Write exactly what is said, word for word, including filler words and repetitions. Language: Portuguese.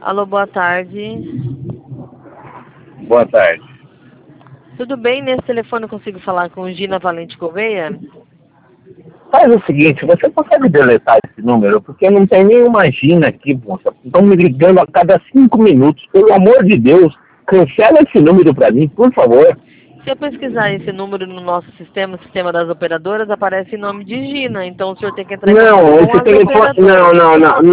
Alô, boa tarde. Boa tarde. Tudo bem? Nesse telefone eu consigo falar com Gina Valente Gouveia? Faz o seguinte, você consegue deletar esse número? Porque não tem nenhuma Gina aqui, moça. Estão me ligando a cada cinco minutos. Pelo amor de Deus, cancela esse número para mim, por favor. Se eu pesquisar esse número no nosso sistema, sistema das operadoras, aparece em nome de Gina. Então o senhor tem que entrar em contato Não, com esse as telefone... Não, operadoras. não, não.